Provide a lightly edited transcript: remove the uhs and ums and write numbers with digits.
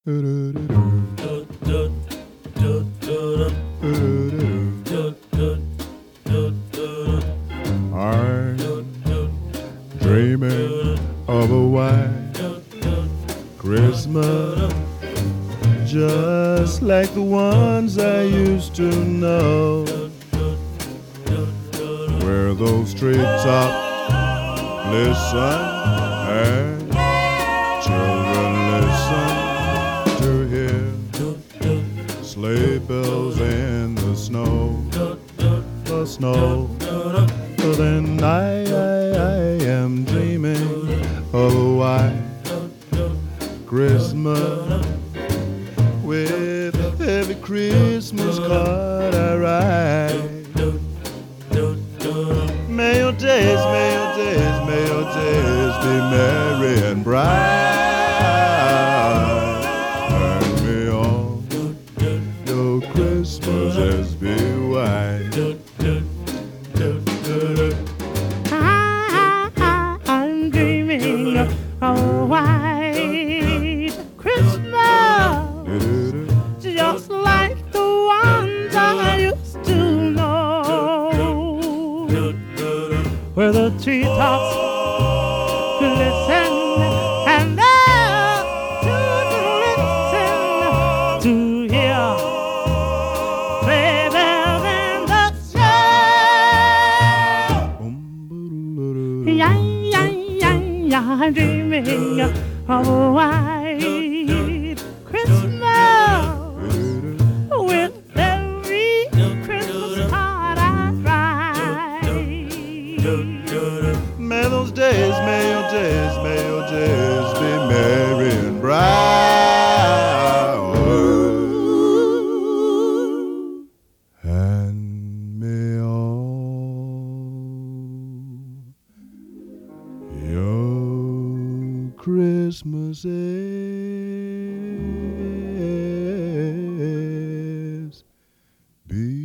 I'm dreaming of a white Christmas, just like the ones I used to know, where those treetops listen and children listen to hear sleigh bells in the snow, the snow. But then I am dreaming of a white Christmas, with every Christmas card I write. May your days, may your days, may your days be merry and bright, and may all your Christmases be white. I'm dreaming of a white Christmas, just like the ones I used to know, where the treetops glisten and the children listen to hear sleigh bells in the snow. Yeah, yeah, yeah, yeah, I'm dreaming of a white Christmas, with every Christmas card I write. May those days, may your days, may your days be merry and bright, and may all your Christmases be